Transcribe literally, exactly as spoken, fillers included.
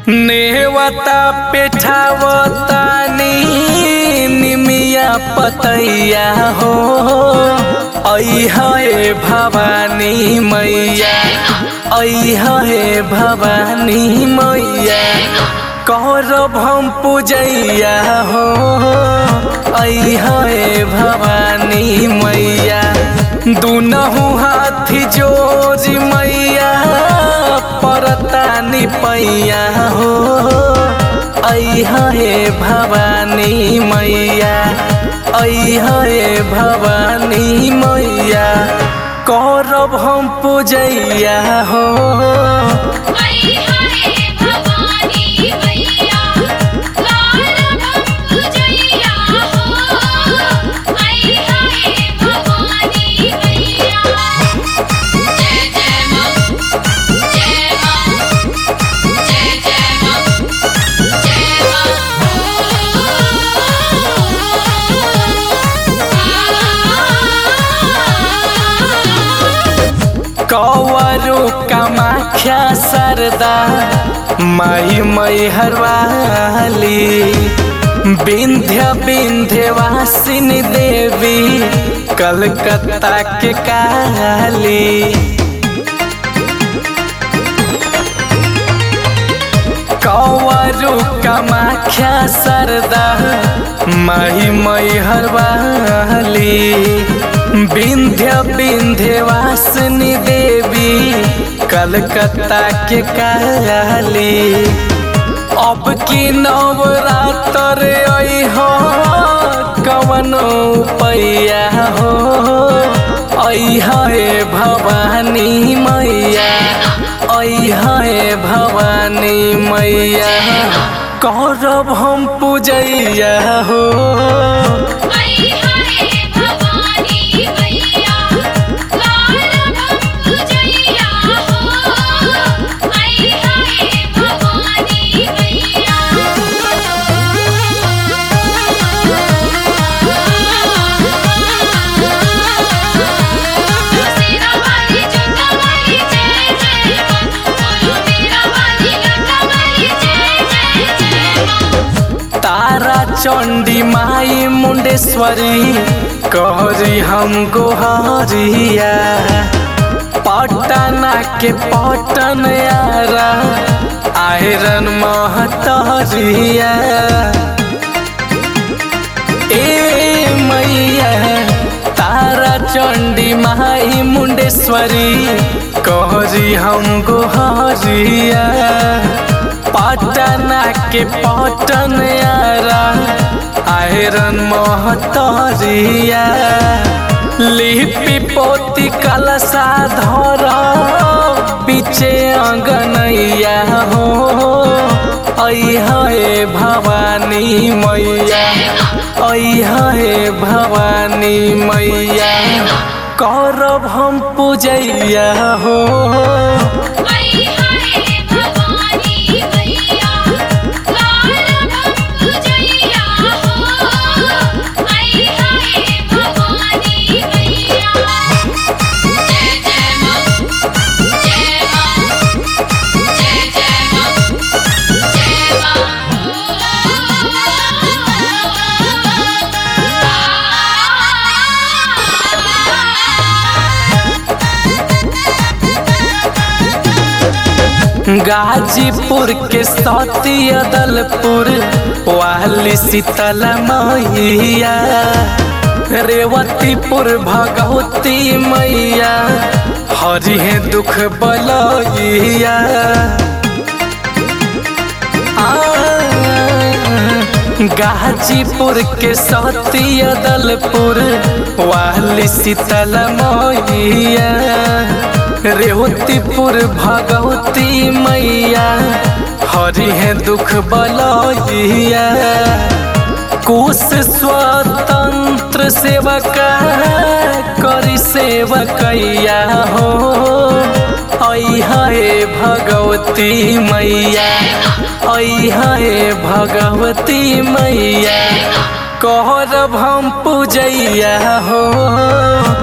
नेवता पेठावतानी निमिया पतैया हो ऐ हे भवानी मैया ऐ हे भवानी मैया करब हम पूजैया हो ऐ हे भवानी मैया दुनहु हाथी जोड़ मैया परतानी पैया हो ऐ हे भवानी मैया ऐ हे भवानी मैया करब हम पूजैया हो कौवरू कामाख्या सरदा माई मई हरवाली विंध्य विंध्यवासिनी देवी कलकत्ता के काली कौवरू कामाख्या सरदा माई मई हरवाली विंध्य विंध्यवासिनी देवी कलकत्ता के काली अब की नवरात्र आई हो कवनो पैया हो ऐ हे भवानी मैया ऐ हे भवानी मैया करब हम पूजैया हो तारा चंडी माई मुंडेश्वरी कहरी हम गोहरिया पटना के पटन यारा आयरन महतरिया ए मैया तारा चंडी माई मुंडेश्वरी कहरी हम गोहरिया पटना के पटन यारा आयरन महतरिया लिपि पोती कलशा धर पीछे अंगनैया हो ऐ हे भवानी मैया ऐ हे भवानी मैया करब हम पूजैया हो गाजीपुर के सती अदलपुर वाली शीतल मैया रेवतीपुर भगवती मैया हरि है दुख बलैया गाजीपुर के सती अदलपुर वाली शीतल मैया रेवतीपुर भगवती मैया हरि है दुख बलैया कुश स्वतंत्र सेवक करी सेवकैया हो ऐ हे भगवती मैया ऐ हे भगवती मैया करब हम पूजैया हो।